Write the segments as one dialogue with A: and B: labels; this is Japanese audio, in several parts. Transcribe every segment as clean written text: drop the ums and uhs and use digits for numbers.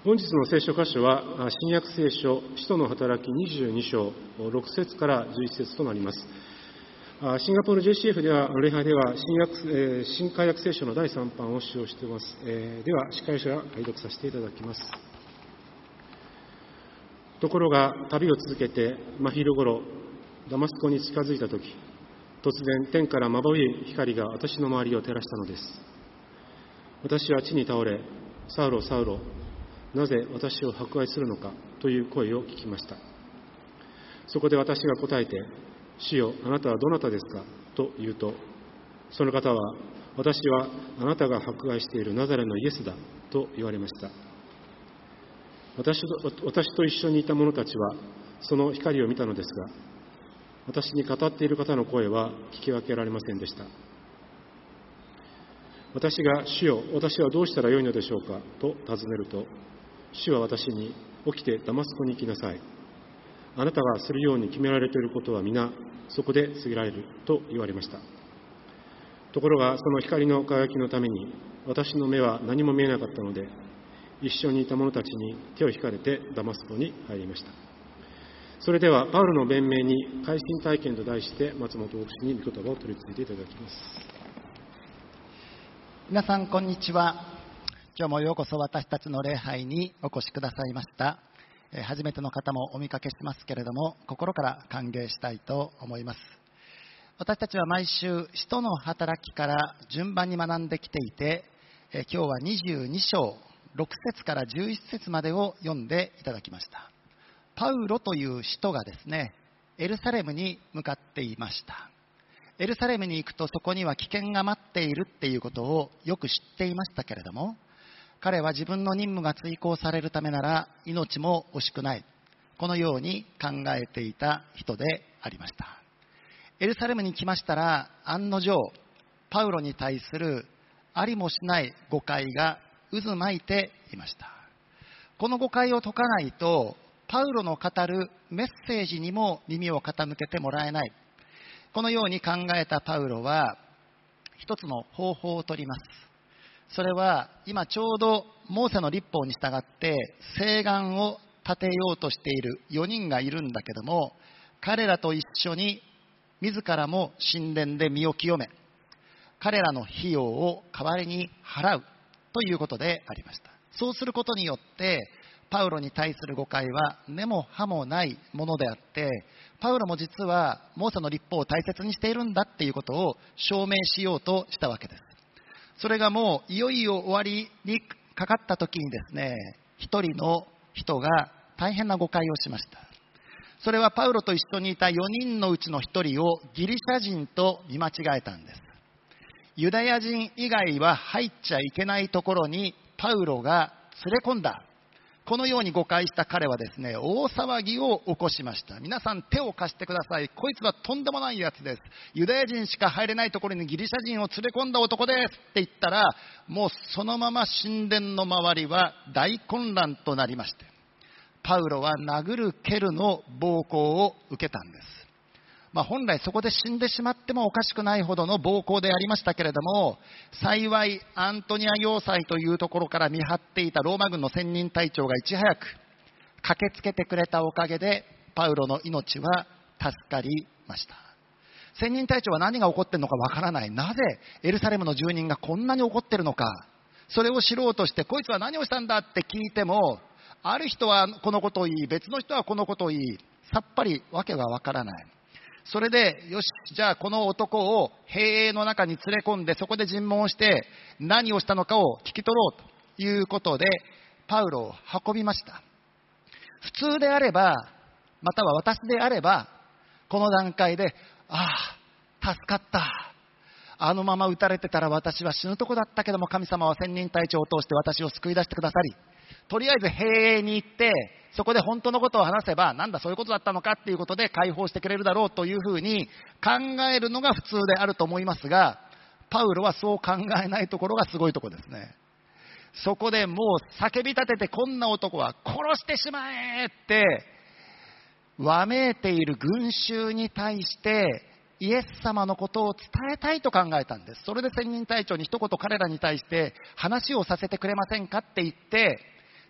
A: 本日の聖書箇所は、新約聖書、使徒の働き22章、6節から11節となります。シンガポール JCF では、礼拝では新海約聖書の第3版を使用しています。では、司会者が拝読させていただきます。ところが、旅を続けて、真昼ごろ、ダマスコに近づいたとき、突然、天からまばゆい光が私の周りを照らしたのです。私は地に倒れ、サウロ、サウロ、なぜ私を迫害するのかという声を聞きました。そこで私が答えて、主よ、あなたはどなたですかと言うと、その方は、私はあなたが迫害しているナザレのイエスだと言われました。私と一緒にいた者たちはその光を見たのですが、私に語っている方の声は聞き分けられませんでした。私が、主よ、私はどうしたらよいのでしょうかと尋ねると、主は私に、起きてダマスコに行きなさい。あなたがするように決められていることは皆そこで告げられると言われました。ところがその光の輝きのために私の目は何も見えなかったので、一緒にいた者たちに手を引かれてダマスコに入りました。それではパウロの弁明に改心体験と題して松本牧師に御言葉を取り次いでいただきます。
B: 皆さんこんにちは。今日もようこそ私たちの礼拝にお越しくださいました。初めての方もお見かけしますけれども、心から歓迎したいと思います。私たちは毎週使徒の働きから順番に学んできていて、今日は22章6節から11節までを読んでいただきました。パウロという使徒がですね、エルサレムに向かっていました。エルサレムに行くとそこには危険が待っているっていうことをよく知っていましたけれども、彼は自分の任務が遂行されるためなら命も惜しくない、このように考えていた人でありました。エルサレムに来ましたら、案の定パウロに対するありもしない誤解が渦巻いていました。この誤解を解かないと、パウロの語るメッセージにも耳を傾けてもらえない、このように考えたパウロは一つの方法を取ります。それは今ちょうどモーセの律法に従って聖願を立てようとしている4人がいるんだけども、彼らと一緒に自らも神殿で身を清め、彼らの費用を代わりに払うということでありました。そうすることによってパウロに対する誤解は根も葉もないものであって、パウロも実はモーセの律法を大切にしているんだっていうことを証明しようとしたわけです。それがもういよいよ終わりにかかった時にですね、一人の人が大変な誤解をしました。それはパウロと一緒にいた4人のうちの1人をギリシャ人と見間違えたんです。ユダヤ人以外は入っちゃいけないところにパウロが連れ込んだ、このように誤解した彼はですね、大騒ぎを起こしました。皆さん手を貸してください。こいつはとんでもないやつです。ユダヤ人しか入れないところにギリシャ人を連れ込んだ男ですって言ったら、もうそのまま神殿の周りは大混乱となりまして、パウロは殴る蹴るの暴行を受けたんです。本来そこで死んでしまってもおかしくないほどの暴行でありましたけれども、幸いアントニア要塞というところから見張っていたローマ軍の千人隊長がいち早く駆けつけてくれたおかげでパウロの命は助かりました。千人隊長は何が起こっているのかわからない。なぜエルサレムの住人がこんなに怒っているのか、それを知ろうとして、こいつは何をしたんだって聞いても、ある人はこのことを言い、別の人はこのことを言い、さっぱりわけがわからない。それで、よし、じゃあこの男を兵営の中に連れ込んで、そこで尋問して何をしたのかを聞き取ろうということでパウロを運びました。普通であれば、または私であれば、この段階で、助かった、あのまま撃たれてたら私は死ぬとこだったけども、神様は千人隊長を通して私を救い出してくださり、とりあえず兵営に行ってそこで本当のことを話せば、なんだそういうことだったのかっていうことで解放してくれるだろうというふうに考えるのが普通であると思いますが、パウロはそう考えないところがすごいところですね。そこでもう叫び立てて、こんな男は殺してしまえってわめいている群衆に対してイエス様のことを伝えたいと考えたんです。それで千人隊長に一言彼らに対して話をさせてくれませんかって言って、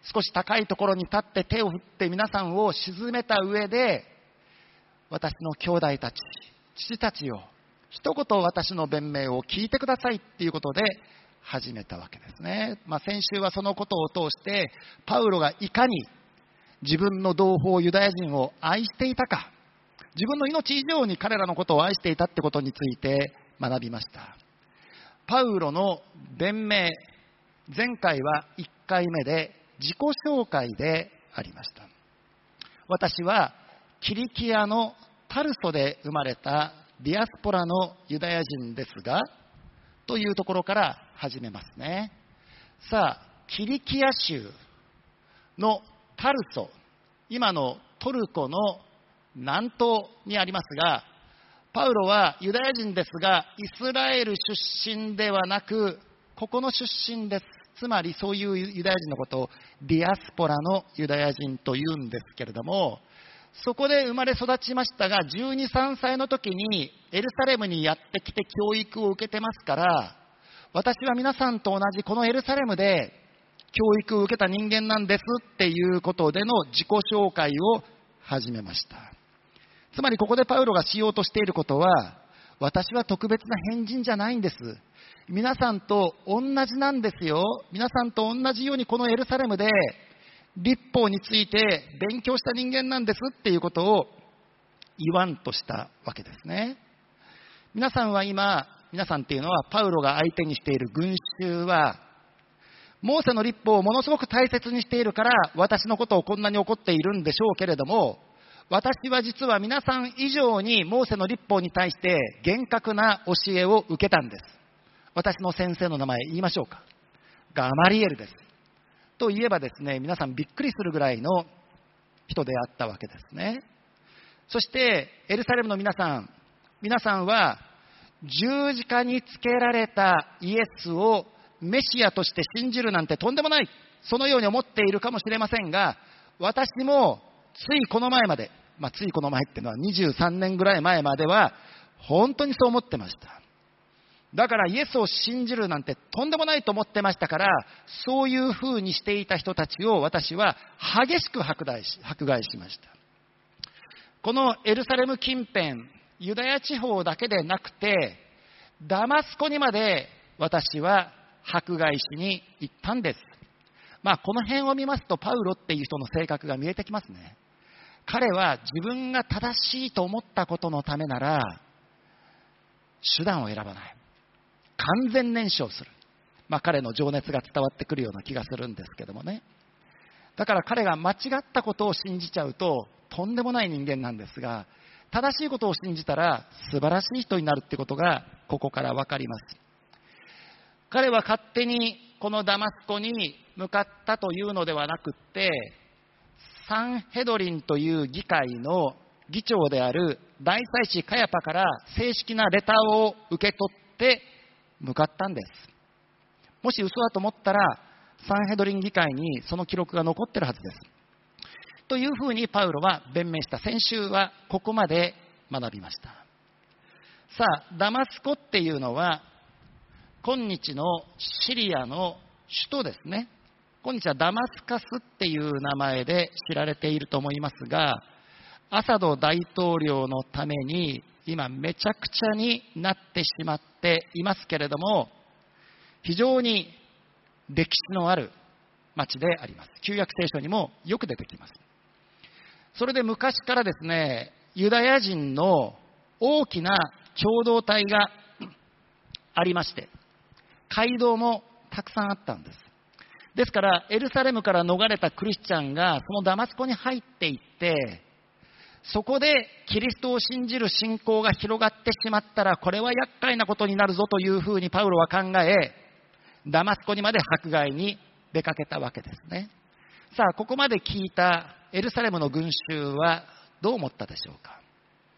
B: 少し高いところに立って手を振って皆さんを鎮めた上で、私の兄弟たち、父たちよ、一言私の弁明を聞いてくださいっていうことで始めたわけですね。先週はそのことを通して、パウロがいかに自分の同胞ユダヤ人を愛していたか、自分の命以上に彼らのことを愛していたってことについて学びました。パウロの弁明、前回は1回目で自己紹介でありました。私はキリキアのタルソで生まれたディアスポラのユダヤ人ですが、というところから始めますね。さあ、キリキア州のタルソ、今のトルコの南東にありますが、パウロはユダヤ人ですが、イスラエル出身ではなく、ここの出身です。つまりそういうユダヤ人のことをディアスポラのユダヤ人というんですけれども、そこで生まれ育ちましたが、12、13歳の時にエルサレムにやってきて教育を受けてますから、私は皆さんと同じこのエルサレムで教育を受けた人間なんですっていうことでの自己紹介を始めました。つまりここでパウロがしようとしていることは、私は特別な変人じゃないんです。皆さんと同じなんですよ。皆さんと同じようにこのエルサレムで律法について勉強した人間なんですっていうことを言わんとしたわけですね。皆さんは今、皆さんっていうのはパウロが相手にしている群衆は、モーセの律法をものすごく大切にしているから私のことをこんなに怒っているんでしょうけれども、私は実は皆さん以上にモーセの律法に対して厳格な教えを受けたんです。私の先生の名前言いましょうか。ガマリエルです。と言えばですね、皆さんびっくりするぐらいの人であったわけですね。そしてエルサレムの皆さんは十字架につけられたイエスをメシアとして信じるなんてとんでもない、そのように思っているかもしれませんが、私もついこの前まで、ついこの前っていうのは23年ぐらい前までは本当にそう思ってました。だからイエスを信じるなんてとんでもないと思ってましたから、そういうふうにしていた人たちを私は激しく迫害しました。このエルサレム近辺、ユダヤ地方だけでなくてダマスコにまで私は迫害しに行ったんです。この辺を見ますとパウロっていう人の性格が見えてきますね。彼は自分が正しいと思ったことのためなら手段を選ばない、完全燃焼する、彼の情熱が伝わってくるような気がするんですけどもね。だから彼が間違ったことを信じちゃうととんでもない人間なんですが、正しいことを信じたら素晴らしい人になるってことがここから分かります。彼は勝手にこのダマスコに向かったというのではなくって、サンヘドリンという議会の議長である大祭司カヤパから正式なレターを受け取って向かったんです。もし嘘だと思ったらサンヘドリン議会にその記録が残ってるはずです。というふうにパウロは弁明した。先週はここまで学びました。さあ、ダマスコっていうのは今日のシリアの首都ですね。今日はダマスカスっていう名前で知られていると思いますが、アサド大統領のために今めちゃくちゃになってしまっていますけれども、非常に歴史のある町であります。旧約聖書にもよく出てきます。それで昔からですね、ユダヤ人の大きな共同体がありまして、街道もたくさんあったんです。ですからエルサレムから逃れたクリスチャンがそのダマスコに入っていって、そこでキリストを信じる信仰が広がってしまったらこれは厄介なことになるぞというふうにパウロは考え、ダマスコにまで迫害に出かけたわけですね。さあ、ここまで聞いたエルサレムの群衆はどう思ったでしょうか。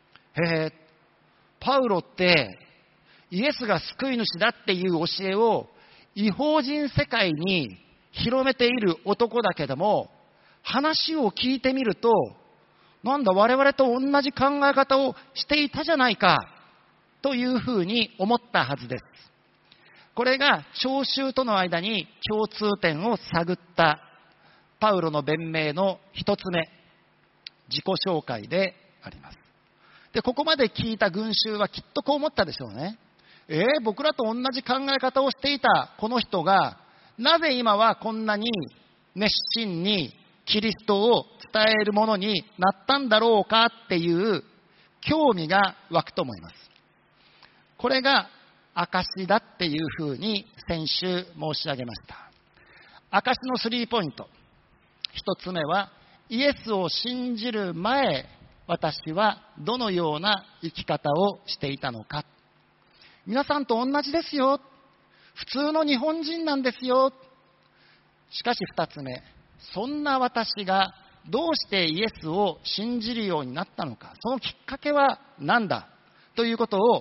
B: パウロってイエスが救い主だっていう教えを異邦人世界に広めている男だけども、話を聞いてみるとなんだ我々と同じ考え方をしていたじゃないかというふうに思ったはずです。これが聴衆との間に共通点を探ったパウロの弁明の一つ目、自己紹介であります。で、ここまで聞いた群衆はきっとこう思ったでしょうね。僕らと同じ考え方をしていたこの人が、なぜ今はこんなに熱心にキリストを伝えるものになったんだろうかっていう興味が湧くと思います。これが証だっていうふうに先週申し上げました。証の3ポイント。一つ目は、イエスを信じる前、私はどのような生き方をしていたのか。皆さんと同じですよ。普通の日本人なんですよ。しかし二つ目、そんな私がどうしてイエスを信じるようになったのか、そのきっかけは何だということを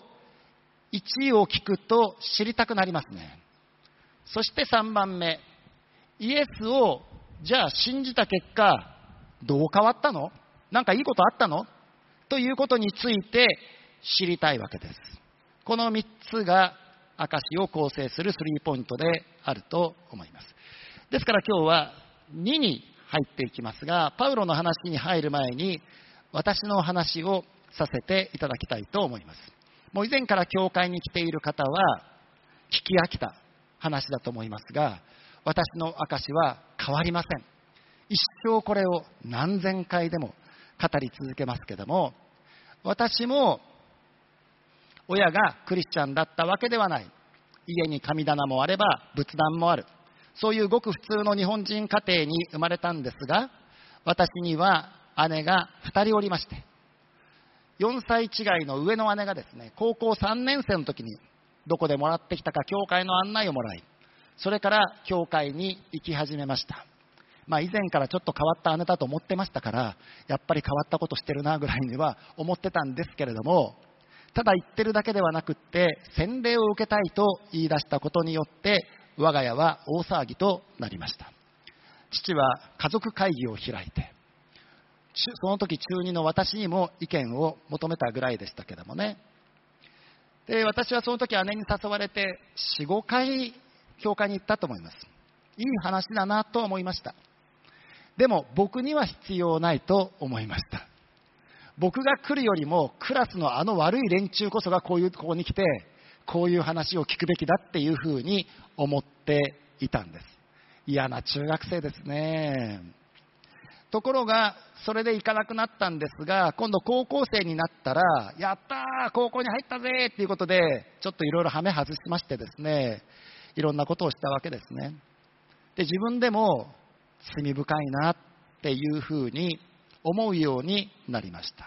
B: 1を聞くと知りたくなりますね。そして3番目、イエスをじゃあ信じた結果どう変わったの？なんかいいことあったの？ということについて知りたいわけです。この3つが証を構成する3ポイントであると思います。ですから今日は2に入っていきますが、パウロの話に入る前に私の話をさせていただきたいと思います。もう以前から教会に来ている方は聞き飽きた話だと思いますが、私の証は変わりません。一生これを何千回でも語り続けますけども、私も親がクリスチャンだったわけではない。家に神棚もあれば仏壇もある。そういうごく普通の日本人家庭に生まれたんですが、私には姉が2人おりまして、4歳違いの上の姉がですね、高校3年生の時にどこでもらってきたか教会の案内をもらい、それから教会に行き始めました。以前からちょっと変わった姉だと思ってましたから、やっぱり変わったことしてるなぐらいには思ってたんですけれども、ただ言ってるだけではなくって、洗礼を受けたいと言い出したことによって、我が家は大騒ぎとなりました。父は家族会議を開いて、その時中2の私にも意見を求めたぐらいでしたけどもね。で、私はその時姉に誘われて 4,5 回教会に行ったと思います。いい話だなと思いました。でも僕には必要ないと思いました。僕が来るよりもクラスのあの悪い連中こそがここに来てこういう話を聞くべきだっていうふうに思っていたんです。嫌な中学生ですね。ところがそれで行かなくなったんですが、今度高校生になったら、やったー高校に入ったぜっていうことでちょっといろいろハメ外しましてですね、いろんなことをしたわけですね。で、自分でも罪深いなっていうふうに思うようになりました。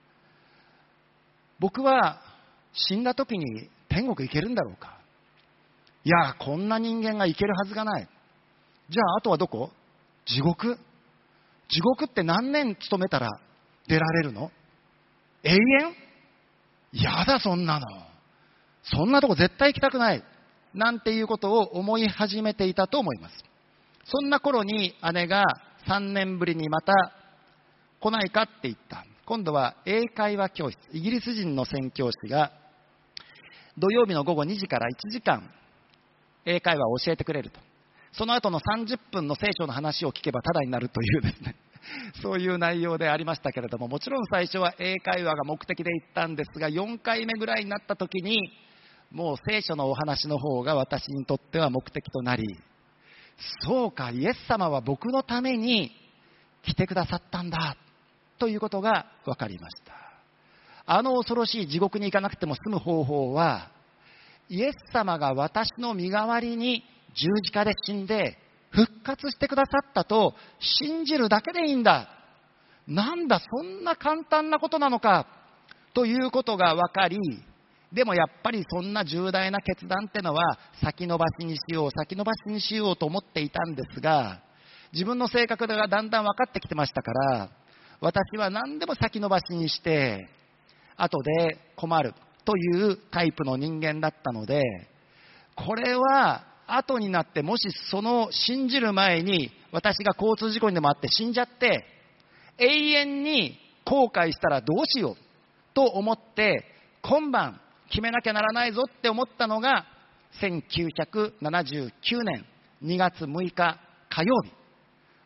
B: 僕は死んだ時に天国行けるんだろうか。いや、こんな人間が行けるはずがない。じゃああとはどこ？地獄？地獄って何年勤めたら出られるの？永遠？やだ、そんなの。そんなとこ絶対行きたくない。なんていうことを思い始めていたと思います。そんな頃に姉が3年ぶりにまた来ないかって言った。今度は英会話教室、イギリス人の宣教師が土曜日の午後2時から1時間英会話を教えてくれると。その後の30分の聖書の話を聞けばタダになるというですね、そういう内容でありましたけれども、もちろん最初は英会話が目的で行ったんですが、4回目ぐらいになった時にもう聖書のお話の方が私にとっては目的となり、そうか、イエス様は僕のために来てくださったんだということが分かりました。あの恐ろしい地獄に行かなくても済む方法は、イエス様が私の身代わりに十字架で死んで復活してくださったと信じるだけでいいんだ。なんだ、そんな簡単なことなのかということが分かり、でもやっぱりそんな重大な決断ってのは先延ばしにしようと思っていたんですが、自分の性格がだんだん分かってきてましたから、私は何でも先延ばしにして後で困るというタイプの人間だったので、これは後になってもしその信じる前に私が交通事故にでもあって死んじゃって永遠に後悔したらどうしようと思って今晩決めなきゃならないぞって思ったのが1979年2月6日火曜日、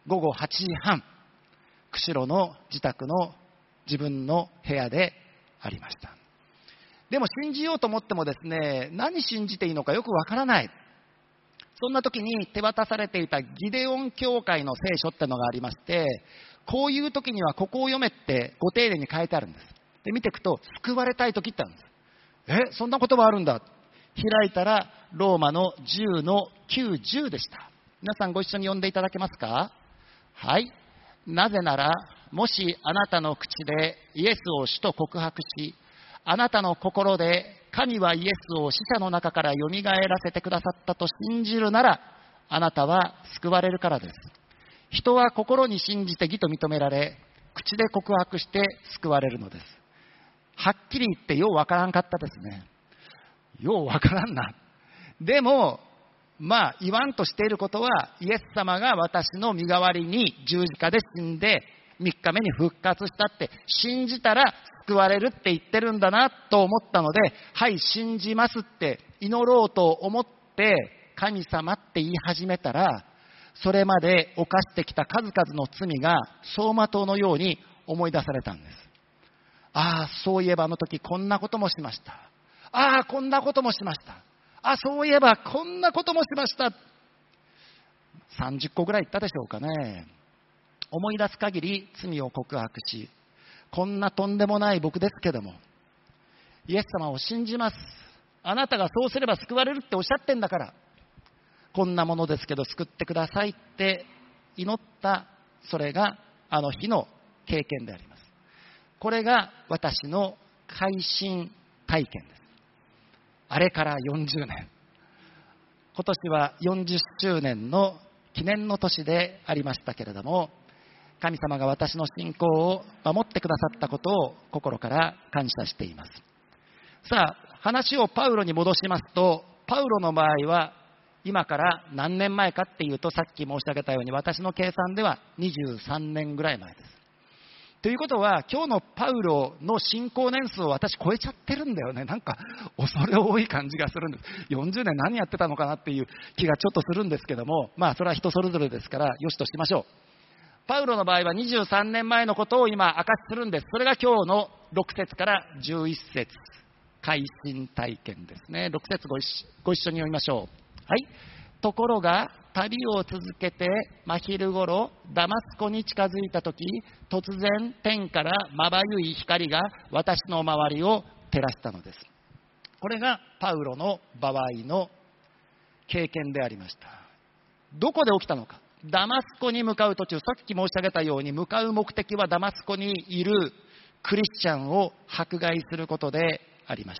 B: 午後8時半、釧路の自宅の自分の部屋でありました。でも信じようと思ってもですね、何信じていいのかよくわからない。そんな時に手渡されていたギデオン教会の聖書ってのがありまして、こういう時にはここを読めってご丁寧に書いてあるんです。で、見ていくと、救われたい時ってあるんです。そんな言葉あるんだ。開いたらローマの10の9、10でした。皆さんご一緒に読んでいただけますか？はい。なぜなら、もしあなたの口でイエスを主と告白し、あなたの心で神はイエスを死者の中からよみがえらせてくださったと信じるなら、あなたは救われるからです。人は心に信じて義と認められ、口で告白して救われるのです。はっきり言ってようわからんかったですね。ようわからんな。でも、言わんとしていることは、イエス様が私の身代わりに十字架で死んで、3日目に復活したって信じたら救われるって言ってるんだなと思ったので、はい、信じますって祈ろうと思って神様って言い始めたら、それまで犯してきた数々の罪が走馬灯のように思い出されたんです。ああ、そういえばあの時こんなこともしました。ああ、こんなこともしました。あ、そういえばこんなこともしました。30個ぐらい言ったでしょうかね。思い出す限り罪を告白し、こんなとんでもない僕ですけども、イエス様を信じます。あなたがそうすれば救われるっておっしゃってんだから、こんなものですけど救ってくださいって祈った、それがあの日の経験であります。これが私の改心体験です。あれから40年。今年は40周年の記念の年でありましたけれども、神様が私の信仰を守ってくださったことを心から感謝しています。さあ、話をパウロに戻しますと、パウロの場合は今から何年前かっていうと、さっき申し上げたように私の計算では23年ぐらい前です。ということは、今日のパウロの信仰年数を私超えちゃってるんだよね。なんか恐れ多い感じがするんです。40年何やってたのかなっていう気がちょっとするんですけども、それは人それぞれですからよしとしましょう。パウロの場合は23年前のことを今明かしするんです。それが今日の6節から11節、改心体験ですね。6節ご一緒に読みましょう。はい。ところが旅を続けて真昼ごろダマスコに近づいたとき、突然天からまばゆい光が私の周りを照らしたのです。これがパウロの場合の経験でありました。どこで起きたのか。ダマスコに向かう途中、さっき申し上げたように向かう目的はダマスコにいるクリスチャンを迫害することでありました。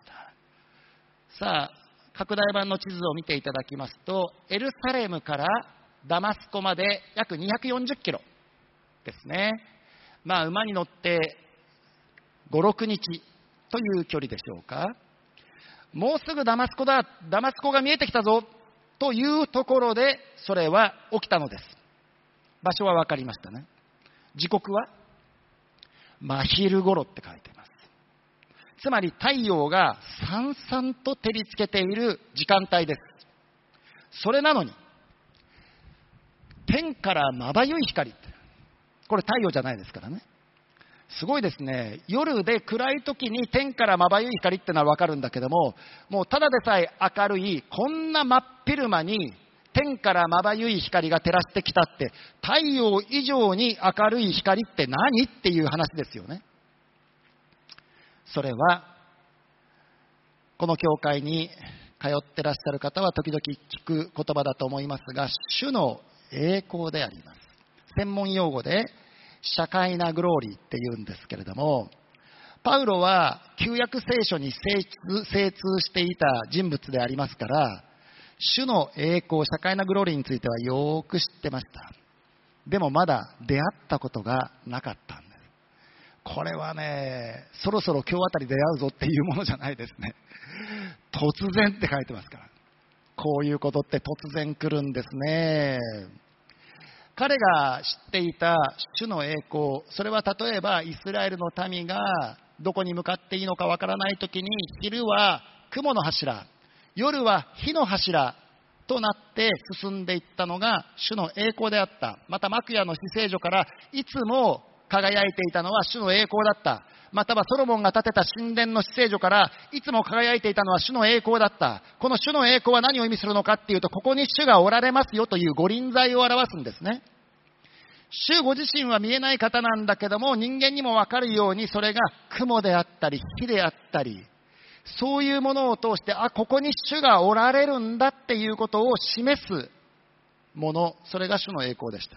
B: さあ、拡大版の地図を見ていただきますと、エルサレムからダマスコまで約240キロですね。馬に乗って5、6日という距離でしょうか。もうすぐダマスコだ、ダマスコが見えてきたぞというところでそれは起きたのです。場所は分かりましたね。時刻は真昼頃って書いています。つまり太陽がさんさんと照りつけている時間帯です。それなのに天からまばゆい光って、これ太陽じゃないですからね。すごいですね。夜で暗い時に天からまばゆい光ってのは分かるんだけども、もうただでさえ明るいこんな真っ昼間に天からまばゆい光が照らしてきたって、太陽以上に明るい光って何っていう話ですよね。それはこの教会に通ってらっしゃる方は時々聞く言葉だと思いますが、主の栄光であります。専門用語で社会なグローリーって言うんですけれども、パウロは旧約聖書に精通していた人物でありますから、主の栄光、社会なグローリーについてはよく知ってました。でもまだ出会ったことがなかったんです。これはね、そろそろ今日あたり出会うぞっていうものじゃないですね。突然って書いてますから。こういうことって突然来るんですね。彼が知っていた主の栄光、それは例えばイスラエルの民がどこに向かっていいのかわからないときに、昼は雲の柱、夜は火の柱となって進んでいったのが主の栄光であった。また幕屋の至聖所からいつも輝いていたのは主の栄光だった。またはソロモンが建てた神殿の至聖所からいつも輝いていたのは主の栄光だった。この主の栄光は何を意味するのかっていうと、ここに主がおられますよという御臨在を表すんですね。主ご自身は見えない方なんだけども、人間にも分かるようにそれが雲であったり火であったり、そういうものを通して、ここに主がおられるんだっていうことを示すもの、それが主の栄光でした。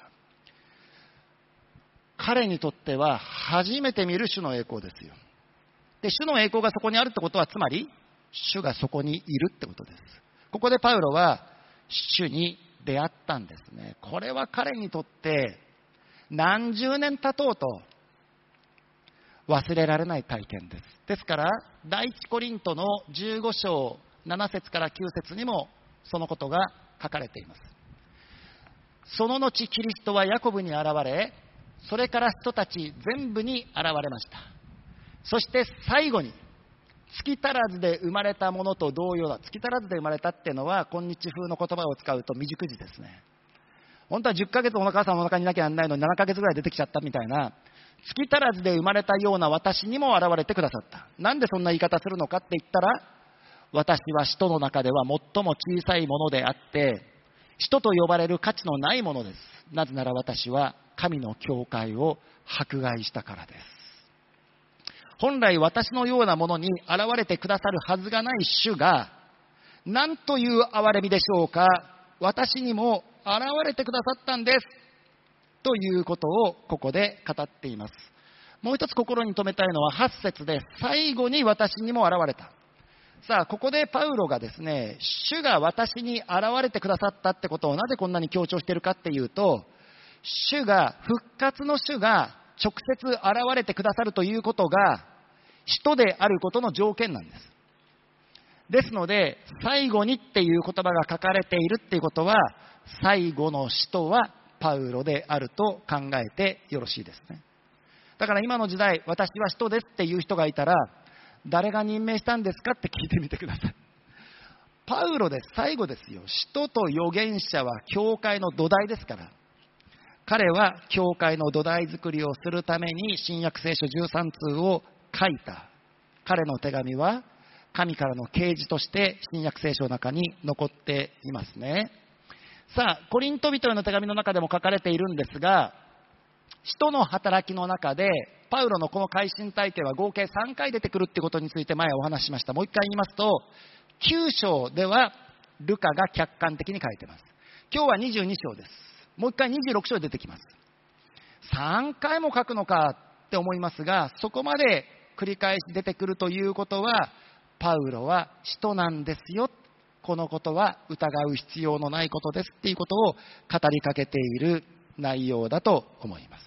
B: 彼にとっては初めて見る主の栄光ですよ。で、主の栄光がそこにあるってことは、つまり主がそこにいるってことです。ここでパウロは主に出会ったんですね。これは彼にとって何十年経とうと忘れられない体験です。ですから第一コリントの15章7節から9節にもそのことが書かれています。その後キリストはヤコブに現れ、それから人たち全部に現れました。そして最後に月足らずで生まれたものと同様だ。月足らずで生まれたっていうのは今日風の言葉を使うと未熟児ですね。本当は10ヶ月お母さんお腹にいなきゃならないのに7ヶ月ぐらい出てきちゃったみたいな、月足らずで生まれたような私にも現れてくださった。なんでそんな言い方するのかって言ったら、私は使徒の中では最も小さいものであって使徒と呼ばれる価値のないものです。なぜなら私は神の教会を迫害したからです。本来私のようなものに現れてくださるはずがない主が、何という憐れみでしょうか、私にも現れてくださったんですということをここで語っています。もう一つ心に留めたいのは8節で、最後に私にも現れた。さあ、ここでパウロがですね、主が私に現れてくださったってことをなぜこんなに強調しているかっていうと、主が、復活の主が直接現れてくださるということが使徒であることの条件なんです。ですので、最後にっていう言葉が書かれているっていうことは、最後の使徒はパウロであると考えてよろしいですね。だから今の時代、私は使徒ですっていう人がいたら、誰が任命したんですかって聞いてみてください。パウロです。最後ですよ。使徒と預言者は教会の土台ですから。彼は教会の土台作りをするために新約聖書13通を書いた。彼の手紙は神からの啓示として新約聖書の中に残っていますね。さあ、コリント人への手紙の中でも書かれているんですが、使徒の働きの中でパウロのこの改心体験は合計3回出てくるってことについて前お話ししました。もう一回言いますと、9章ではルカが客観的に書いてます。今日は22章です。もう一回26章で出てきます。3回も書くのかって思いますが、そこまで繰り返し出てくるということは、パウロは使徒なんですよ、このことは疑う必要のないことですっていうことを語りかけている内容だと思います。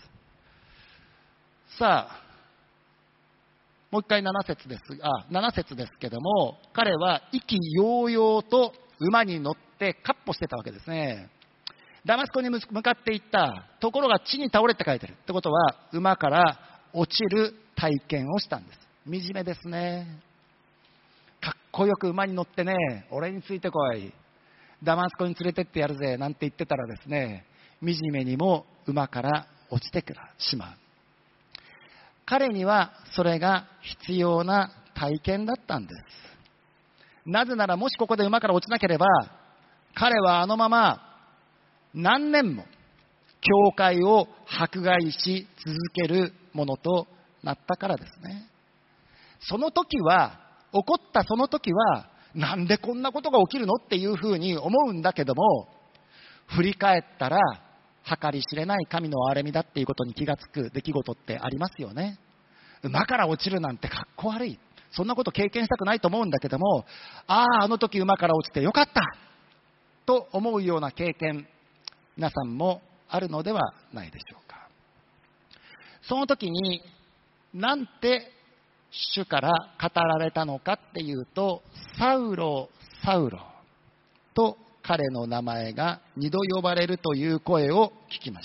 B: さあ、もう一回7節ですけども、彼は意気揚々と馬に乗って闊歩してたわけですね。ダマスコに向かっていったところが地に倒れって書いてるってことは、馬から落ちる体験をしたんです。惨めですね。かっこよく馬に乗ってね、俺についてこい、ダマスコに連れてってやるぜなんて言ってたらですね、惨めにも馬から落ちてしまう。彼にはそれが必要な体験だったんです。なぜなら、もしここで馬から落ちなければ、彼はあのまま何年も教会を迫害し続けるものとなったからですね。その時は、起こったその時は、なんでこんなことが起きるのっていうふうに思うんだけども、振り返ったら計り知れない神の憐れみだっていうことに気がつく出来事ってありますよね。馬から落ちるなんてかっこ悪い、そんなこと経験したくないと思うんだけども、あの時馬から落ちてよかったと思うような経験、皆さんもあるのではないでしょうか。その時になんて主から語られたのかっていうと、サウロ、サウロと彼の名前が2度呼ばれるという声を聞きました。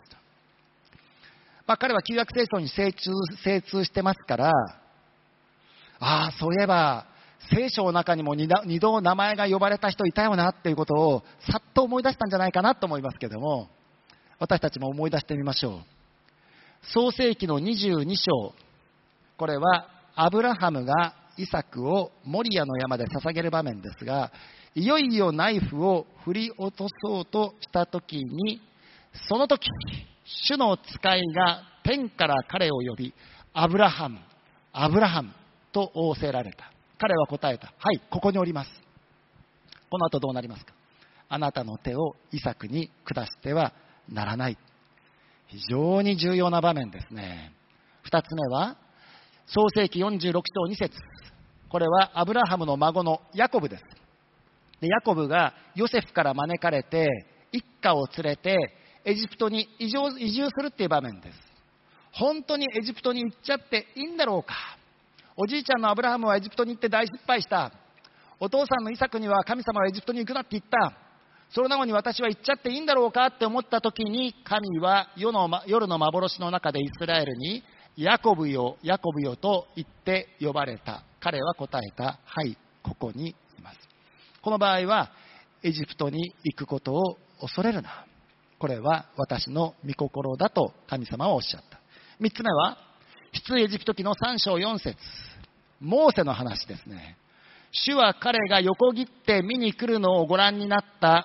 B: 彼は旧約聖書に精通してますから、そういえば聖書の中にも二度名前が呼ばれた人いたよなっていうことをさっと思い出したんじゃないかなと思いますけども、私たちも思い出してみましょう。創世記の22章、これはアブラハムがイサクをモリアの山で捧げる場面ですが、いよいよナイフを振り落とそうとした時に、その時主の使いが天から彼を呼び、アブラハム、アブラハムと仰せられた。彼は答えた。はい、ここにおります。この後どうなりますか。あなたの手をイサクに下してはならない。非常に重要な場面ですね。二つ目は創世記46章2節、これはアブラハムの孫のヤコブです。でヤコブがヨセフから招かれて一家を連れてエジプトに移住するっていう場面です。本当にエジプトに行っちゃっていいんだろうか。おじいちゃんのアブラハムはエジプトに行って大失敗した。お父さんのイサクには神様はエジプトに行くなって言った。それなのに私は行っちゃっていいんだろうかって思った時に、神は夜の幻の中でイスラエルにヤコブよヤコブよと言って呼ばれた。彼は答えた。はい、ここにいます。この場合はエジプトに行くことを恐れるな、これは私の御心だと神様はおっしゃった。三つ目は出エジプト記の3章4節、モーセの話ですね。主は彼が横切って見に来るのをご覧になった。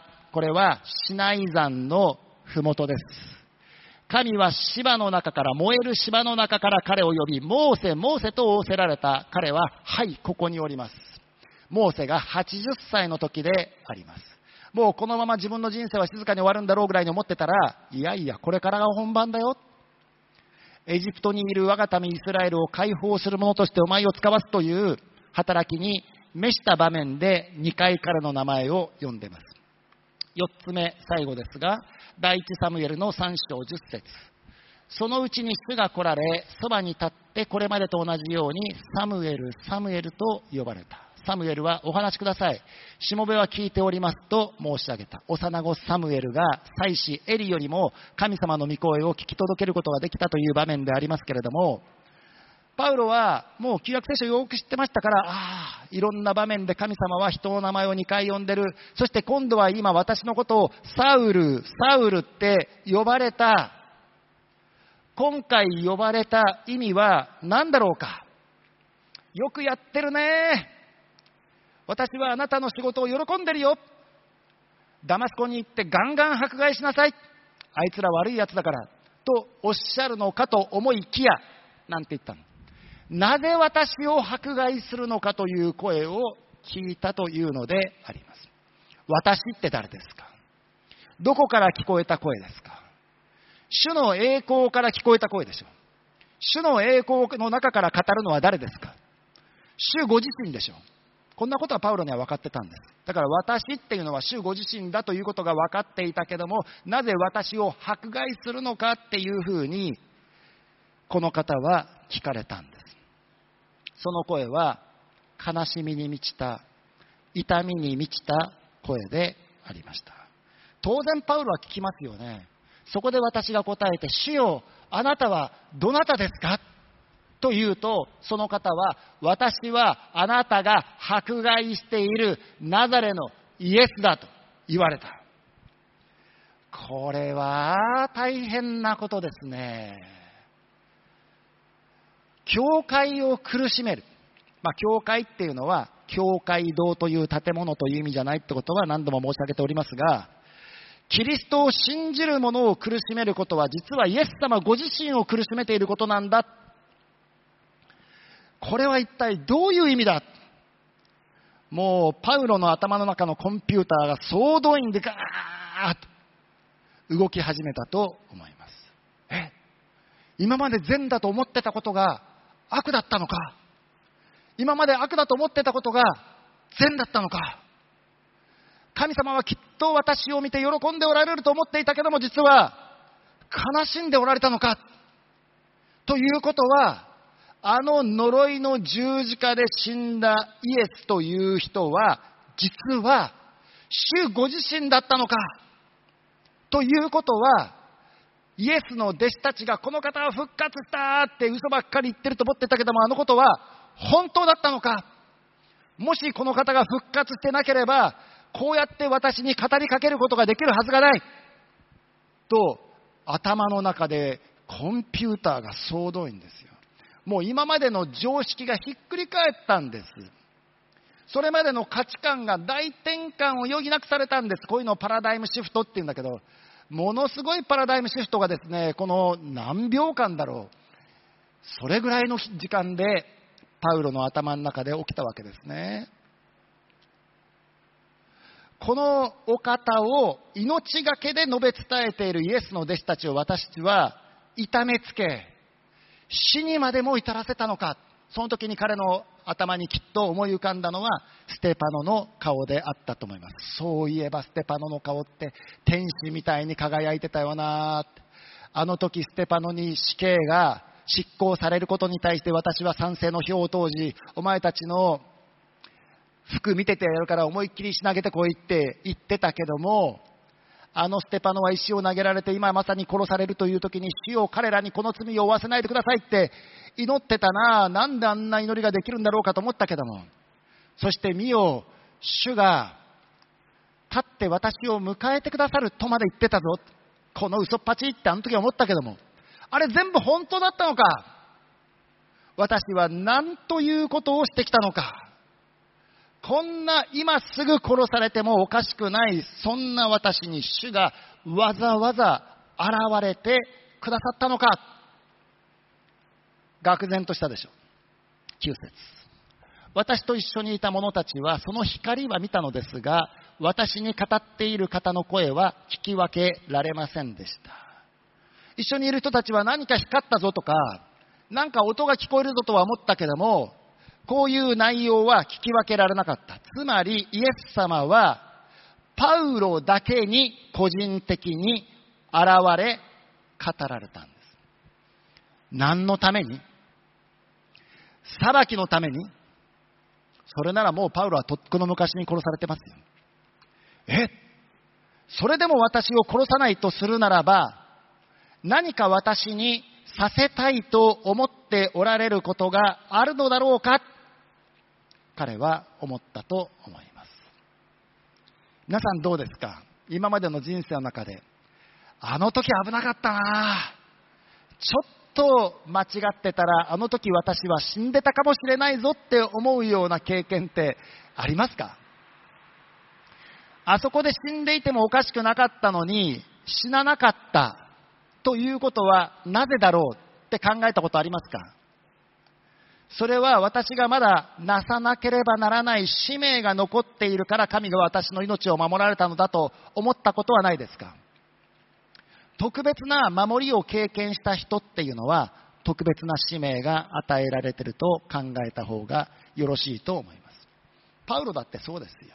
B: これはシナイ山のふもとです。神は芝の中から、燃える芝の中から彼を呼び、モーセモーセと仰せられた。彼ははい、ここにおります。モーセが80歳の時であります。もうこのまま自分の人生は静かに終わるんだろうぐらいに思ってたら、いやいやこれからが本番だよ。エジプトにいる我が民イスラエルを解放する者としてお前を使わすという働きに召した場面で2回彼の名前を呼んでいます。4つ目、最後ですが、第一サムエルの3章10節、そのうちに主が来られ、そばに立ってこれまでと同じようにサムエルサムエルと呼ばれた。サムエルはお話しください、しもべは聞いておりますと申し上げた。幼子サムエルが祭司エリよりも神様の御声を聞き届けることができたという場面でありますけれども、パウロはもう旧約聖書をよく知ってましたから、いろんな場面で神様は人の名前を2回呼んでる。そして今度は今私のことをサウルサウルって呼ばれた。今回呼ばれた意味は何だろうか。よくやってるね、私はあなたの仕事を喜んでるよ、ダマスコに行ってガンガン迫害しなさい、あいつら悪いやつだからとおっしゃるのかと思いきや、なんて言ったの。なぜ私を迫害するのかという声を聞いたというのであります。私って誰ですか。どこから聞こえた声ですか。主の栄光から聞こえた声でしょう。主の栄光の中から語るのは誰ですか。主ご自身でしょう。こんなことはパウロには分かってたんです。だから私っていうのは主ご自身だということが分かっていたけども、なぜ私を迫害するのかっていうふうにこの方は聞かれたんです。その声は悲しみに満ちた、痛みに満ちた声でありました。当然パウロは聞きますよね。そこで私が答えて、主よあなたはどなたですかと言うと、その方は、私はあなたが迫害しているナザレのイエスだと言われた。これは大変なことですね。教会を苦しめる。教会っていうのは教会堂という建物という意味じゃないってことは何度も申し上げておりますが、キリストを信じる者を苦しめることは実はイエス様ご自身を苦しめていることなんだ。これは一体どういう意味だ。もうパウロの頭の中のコンピューターが総動員でガーッと動き始めたと思います。今まで善だと思ってたことが悪だったのか。今まで悪だと思ってたことが善だったのか。神様はきっと私を見て喜んでおられると思っていたけども、実は悲しんでおられたのか。ということは、あの呪いの十字架で死んだイエスという人は実は主ご自身だったのか。ということは、イエスの弟子たちがこの方は復活したって嘘ばっかり言ってると思ってたけども、あのことは本当だったのか。 もしこの方が復活してなければ、こうやって私に語りかけることができるはずがないと、頭の中でコンピューターが総動員ですよ。もう今までの常識がひっくり返ったんです。それまでの価値観が大転換を余儀なくされたんです。こういうのをパラダイムシフトって言うんだけど、ものすごいパラダイムシフトがですね、この何秒間だろう、それぐらいの時間でパウロの頭の中で起きたわけですね。このお方を命がけで述べ伝えているイエスの弟子たちを私たちは痛めつけ、死にまでも至らせたのか。その時に彼の頭にきっと思い浮かんだのはステパノの顔であったと思います。そういえばステパノの顔って天使みたいに輝いてたよな。あの時ステパノに死刑が執行されることに対して私は賛成の票を投じ、お前たちの服見ててやるから思いっきり石投げてこいって言ってたけども、あのステパノは石を投げられて今まさに殺されるという時に、主よ彼らにこの罪を負わせないでくださいって祈ってたな。なんであんな祈りができるんだろうかと思ったけども、そして見よ、主が立って私を迎えてくださるとまで言ってたぞ。この嘘っぱちってあの時は思ったけども、あれ全部本当だったのか。私は何ということをしてきたのか。こんな今すぐ殺されてもおかしくない、そんな私に主がわざわざ現れてくださったのか。愕然としたでしょう。9節。私と一緒にいた者たちはその光は見たのですが、私に語っている方の声は聞き分けられませんでした。一緒にいる人たちは何か光ったぞとか、なんか音が聞こえるぞとは思ったけども、こういう内容は聞き分けられなかった。つまりイエス様はパウロだけに個人的に現れ語られたんです。何のために？裁きのために？それならもうパウロはとっくの昔に殺されてますよ。それでも私を殺さないとするならば、何か私にさせたいと思っておられることがあるのだろうか。彼は思ったと思います。皆さんどうですか？今までの人生の中で、あの時危なかったな、ちょっと間違ってたらあの時私は死んでたかもしれないぞって思うような経験ってありますか？あそこで死んでいてもおかしくなかったのに死ななかったということはなぜだろうって考えたことありますか？それは私がまだなさなければならない使命が残っているから神が私の命を守られたのだと思ったことはないですか？特別な守りを経験した人っていうのは特別な使命が与えられていると考えた方がよろしいと思います。パウロだってそうですよ。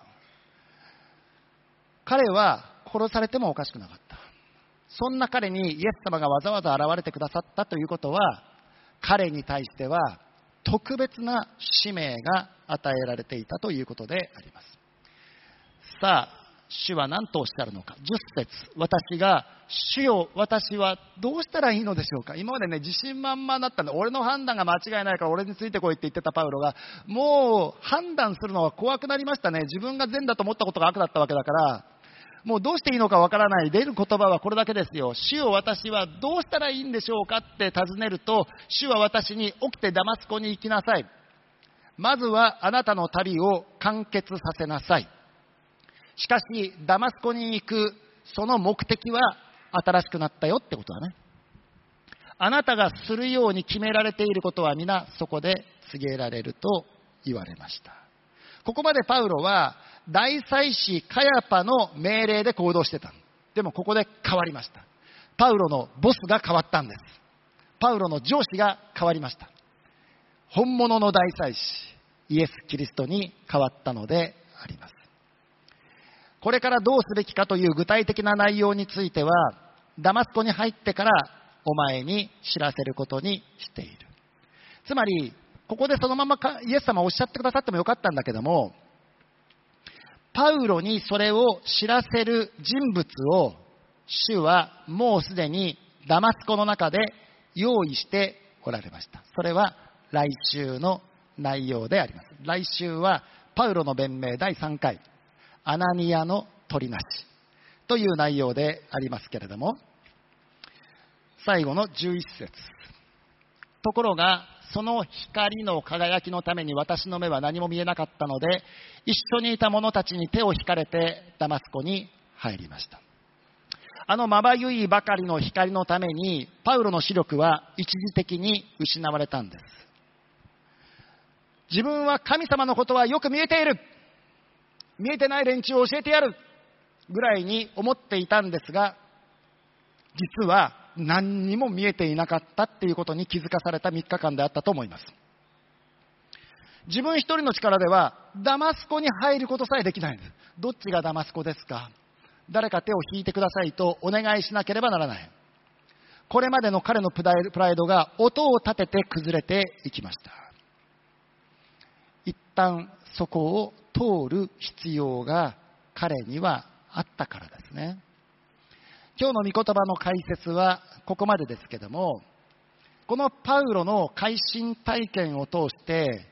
B: 彼は殺されてもおかしくなかった。そんな彼にイエス様がわざわざ現れてくださったということは、彼に対しては特別な使命が与えられていたということであります。さあ、主は何とおっしゃるのか。10節、私が、主よ、私はどうしたらいいのでしょうか。今までね、自信満々だったんで、俺の判断が間違いないから俺についてこいって言ってたパウロが、もう判断するのは怖くなりましたね。自分が善だと思ったことが悪だったわけだから、もうどうしていいのかわからない。出る言葉はこれだけですよ。主よ、私はどうしたらいいんでしょうかって尋ねると、主は私に起きてダマスコに行きなさい。まずはあなたの旅を完結させなさい。しかしダマスコに行くその目的は新しくなったよってことはね。あなたがするように決められていることは皆そこで告げられると言われました。ここまでパウロは大祭司カヤパの命令で行動してた。でもここで変わりました。パウロのボスが変わったんです。パウロの上司が変わりました。本物の大祭司イエス・キリストに変わったのであります。これからどうすべきかという具体的な内容についてはダマスコに入ってからお前に知らせることにしている。つまりここでそのままイエス様おっしゃってくださってもよかったんだけども、パウロにそれを知らせる人物を主はもうすでにダマスコの中で用意しておられました。それは来週の内容であります。来週はパウロの弁明第3回、アナニアの取りなしという内容でありますけれども、最後の11節。ところがその光の輝きのために私の目は何も見えなかったので、一緒にいた者たちに手を引かれてダマスコに入りました。あのまばゆいばかりの光のためにパウロの視力は一時的に失われたんです。自分は神様のことはよく見えている、見えてない連中を教えてやるぐらいに思っていたんですが、実は何にも見えていなかったっていうことに気づかされた3日間であったと思います。自分一人の力ではダマスコに入ることさえできないんです。どっちがダマスコですか、誰か手を引いてくださいとお願いしなければならない。これまでの彼のプライドが音を立てて崩れていきました。一旦そこを通る必要が彼にはあったからですね。今日の御言葉の解説はここまでですけども、このパウロの改心体験を通して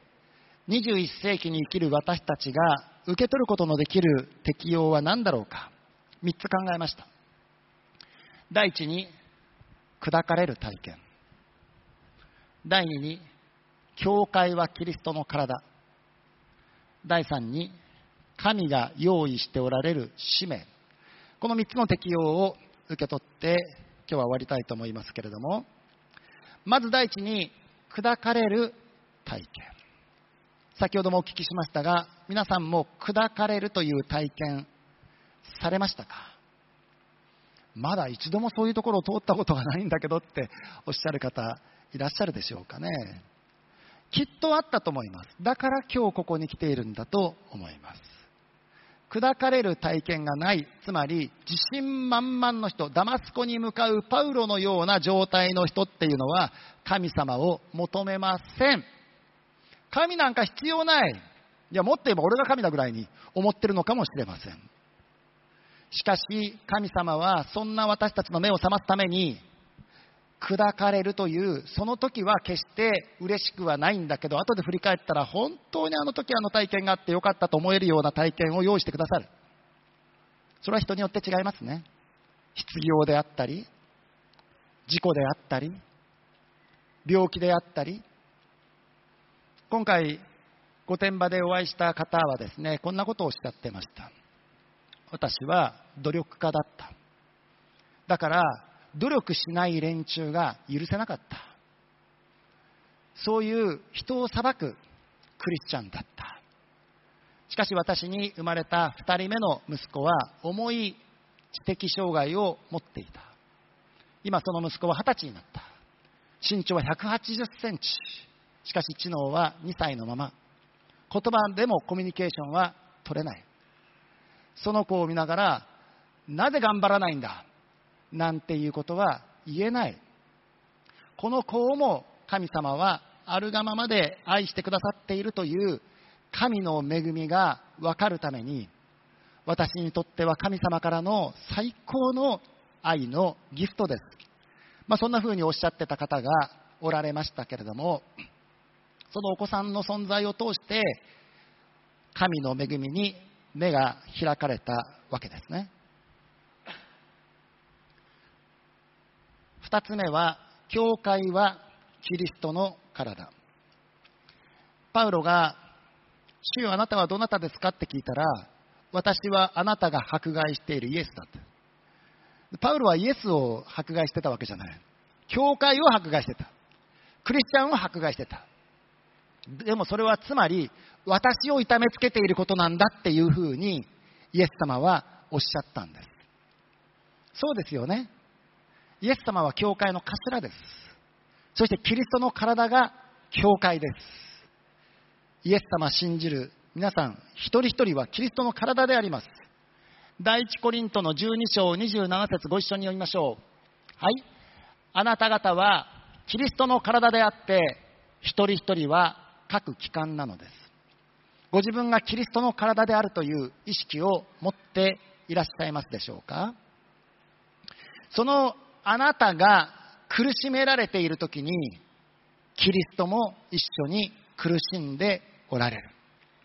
B: 21世紀に生きる私たちが受け取ることのできる適用は何だろうか、3つ考えました。第一に、砕かれる体験。第二に、教会はキリストの体。第三に、神が用意しておられる使命。この3つの適用を受け取って今日は終わりたいと思いますけれども、まず第一に、砕かれる体験。先ほどもお聞きしましたが、皆さんも砕かれるという体験されましたか？まだ一度もそういうところを通ったことがないんだけどっておっしゃる方いらっしゃるでしょうかね。きっとあったと思います。だから今日ここに来ているんだと思います。砕かれる体験がない、つまり自信満々の人、ダマスコに向かうパウロのような状態の人っていうのは神様を求めません。神なんか必要ない。いや、もっと言えば俺が神だぐらいに思ってるのかもしれません。しかし神様はそんな私たちの目を覚ますために砕かれるという、その時は決して嬉しくはないんだけど、後で振り返ったら本当にあの時あの体験があってよかったと思えるような体験を用意してくださる。それは人によって違いますね。失業であったり、事故であったり、病気であったり。今回御殿場でお会いした方はですね、こんなことをおっしゃってました。私は努力家だった。だから努力しない連中が許せなかった。そういう人を裁くクリスチャンだった。しかし私に生まれた2人目の息子は重い知的障害を持っていた。今その息子は20歳になった。身長は180センチ。しかし知能は2歳のまま。言葉でもコミュニケーションは取れない。その子を見ながら、なぜ頑張らないんだなんていうことは言えない。この子をも神様はあるがままで愛してくださっているという神の恵みが分かるために、私にとっては神様からの最高の愛のギフトです。そんな風におっしゃってた方がおられましたけれども、そのお子さんの存在を通して神の恵みに目が開かれたわけですね。2つ目は、教会はキリストの体。パウロが、主よあなたはどなたですかって聞いたら、私はあなたが迫害しているイエスだと。パウロはイエスを迫害してたわけじゃない。教会を迫害してた。クリスチャンを迫害してた。でもそれはつまり私を痛めつけていることなんだっていうふうにイエス様はおっしゃったんです。そうですよね。イエス様は教会の頭です。そしてキリストの体が教会です。イエス様信じる皆さん一人一人はキリストの体であります。第一コリントの12章27節ご一緒に読みましょう。はい。あなた方はキリストの体であって一人一人は各機関なのです。ご自分がキリストの体であるという意識を持っていらっしゃいますでしょうか？そのあなたが苦しめられているときにキリストも一緒に苦しんでおられる。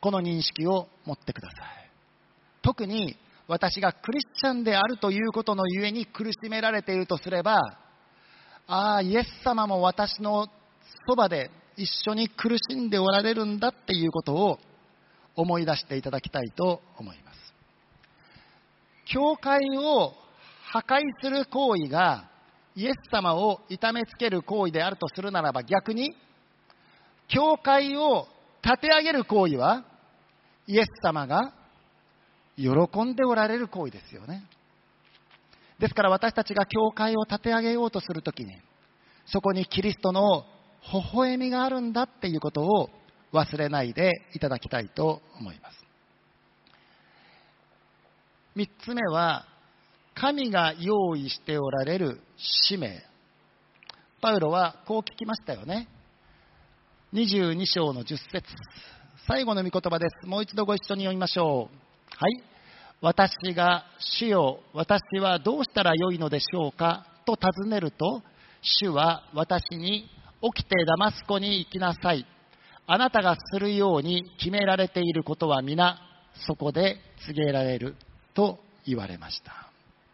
B: この認識を持ってください。特に私がクリスチャンであるということのゆえに苦しめられているとすれば、イエス様も私のそばで一緒に苦しんでおられるんだっていうことを思い出していただきたいと思います。教会を破壊する行為がイエス様を痛めつける行為であるとするならば、逆に教会を立て上げる行為はイエス様が喜んでおられる行為ですよね。ですから私たちが教会を立て上げようとするときに、そこにキリストの微笑みがあるんだっていうことを忘れないでいただきたいと思います。3つ目は、神が用意しておられる使命。パウロはこう聞きましたよね。22章の10節、最後の御言葉です。もう一度ご一緒に読みましょう。はい。私が、主よ、私はどうしたらよいのでしょうかと尋ねると、主は私に、起きてダマスコに行きなさい。あなたがするように決められていることは皆そこで告げられると言われました。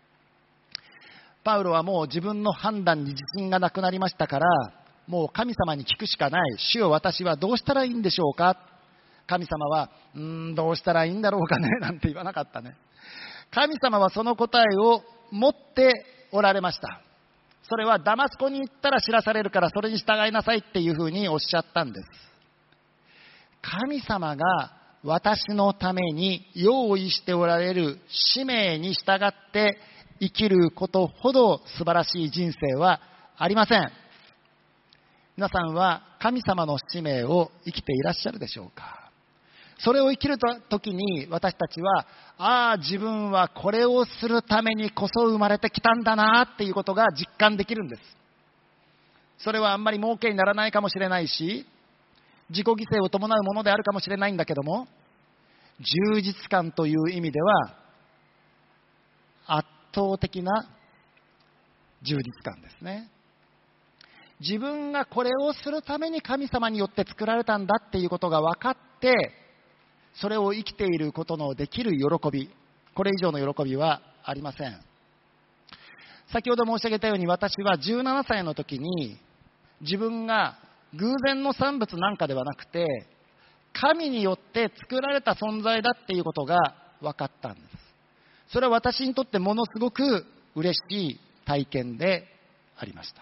B: パウロはもう自分の判断に自信がなくなりましたから、もう神様に聞くしかない。主よ、私はどうしたらいいんでしょうか。神様はどうしたらいいんだろうかねなんて言わなかったね。神様はその答えを持っておられました。それはダマスコに行ったら知らされるからそれに従いなさいっていうふうにおっしゃったんです。神様が私のために用意しておられる使命に従って生きることほど素晴らしい人生はありません。皆さんは神様の使命を生きていらっしゃるでしょうか。それを生きるときに私たちは、自分はこれをするためにこそ生まれてきたんだなっていうことが実感できるんです。それはあんまり儲けにならないかもしれないし、自己犠牲を伴うものであるかもしれないんだけども、充実感という意味では圧倒的な充実感ですね。自分がこれをするために神様によって作られたんだっていうことが分かって、それを生きていることのできる喜び、これ以上の喜びはありません。先ほど申し上げたように、私は17歳の時に自分が偶然の産物なんかではなくて神によって作られた存在だっていうことが分かったんです。それは私にとってものすごく嬉しい体験でありました。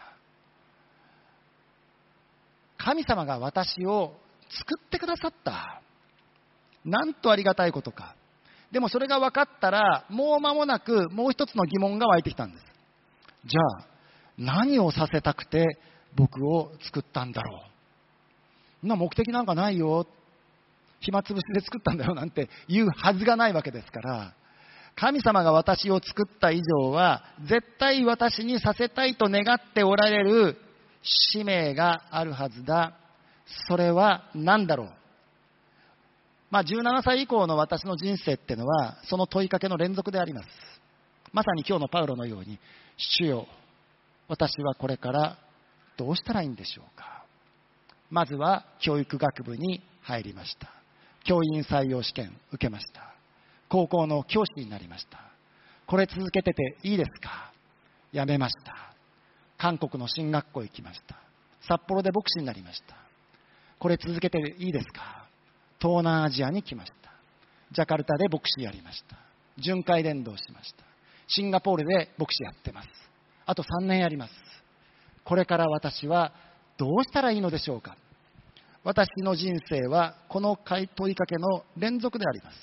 B: 神様が私を作ってくださった。なんとありがたいことか。でもそれが分かったら、もう間もなくもう一つの疑問が湧いてきたんです。じゃあ何をさせたくて僕を作ったんだろう。目的なんかないよ。暇つぶしで作ったんだよなんて言うはずがないわけですから、神様が私を作った以上は絶対私にさせたいと願っておられる使命があるはずだ。それは何だろう。17歳以降の私の人生っていうのはその問いかけの連続であります。まさに今日のパウロのように、主よ、私はこれからどうしたらいいんでしょうか。まずは教育学部に入りました。教員採用試験受けました。高校の教師になりました。これ続けてていいですか。やめました。韓国の進学校行きました。札幌で牧師になりました。これ続けていいですか。東南アジアに来ました。ジャカルタで牧師やりました。巡回伝道しました。シンガポールで牧師やってます。あと3年やります。これから私はどうしたらいいのでしょうか。私の人生はこの問いかけの連続であります。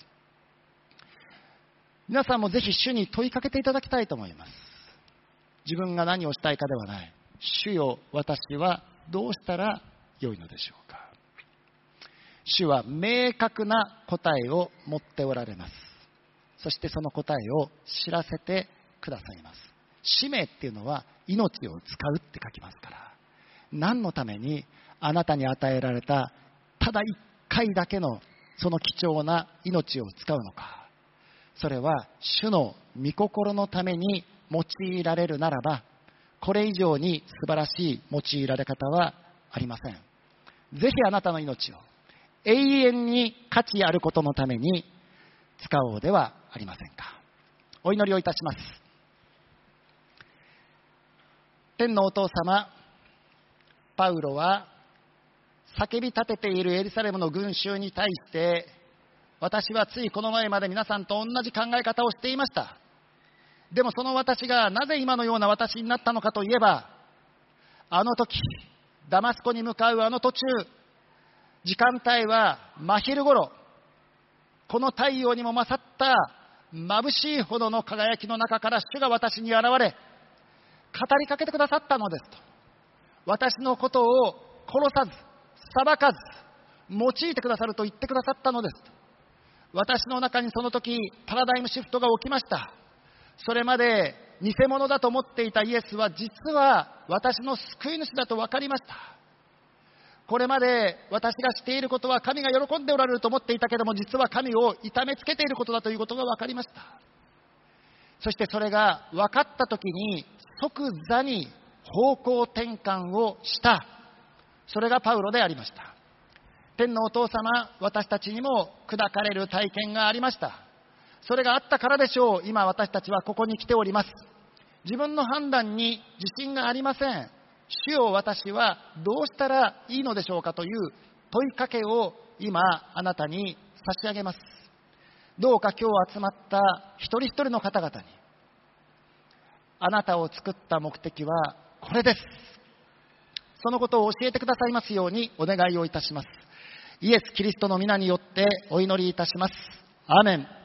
B: 皆さんもぜひ主に問いかけていただきたいと思います。自分が何をしたいかではない。主よ、私はどうしたら良いのでしょうか。主は明確な答えを持っておられます。そしてその答えを知らせてくださいます。使命っていうのは命を使うって書きますから、何のためにあなたに与えられたただ一回だけのその貴重な命を使うのか。それは主の御心のために用いられるならば、これ以上に素晴らしい用いられ方はありません。ぜひあなたの命を永遠に価値あることのために使おうではありませんか。お祈りをいたします。天のお父様、パウロは叫び立てているエルサレムの群衆に対して、私はついこの前まで皆さんと同じ考え方をしていました。でもその私がなぜ今のような私になったのかといえば、あの時ダマスコに向かうあの途中、時間帯は真昼ごろ、この太陽にも勝った眩しいほどの輝きの中から主が私に現れ、語りかけてくださったのですと。私のことを殺さず裁かず用いてくださると言ってくださったのですと。私の中にその時パラダイムシフトが起きました。それまで偽物だと思っていたイエスは実は私の救い主だと分かりました。これまで私がしていることは神が喜んでおられると思っていたけども、実は神を痛めつけていることだということが分かりました。そしてそれが分かった時に即座に方向転換をした、それがパウロでありました。天のお父様、私たちにも砕かれる体験がありました。それがあったからでしょう、今私たちはここに来ております。自分の判断に自信がありません。主よ、私はどうしたらいいのでしょうかという問いかけを今あなたに差し上げます。どうか今日集まった一人一人の方々に、あなたを作った目的はこれです、そのことを教えてくださいますようにお願いをいたします。イエス・キリストの皆によってお祈りいたします。アーメン。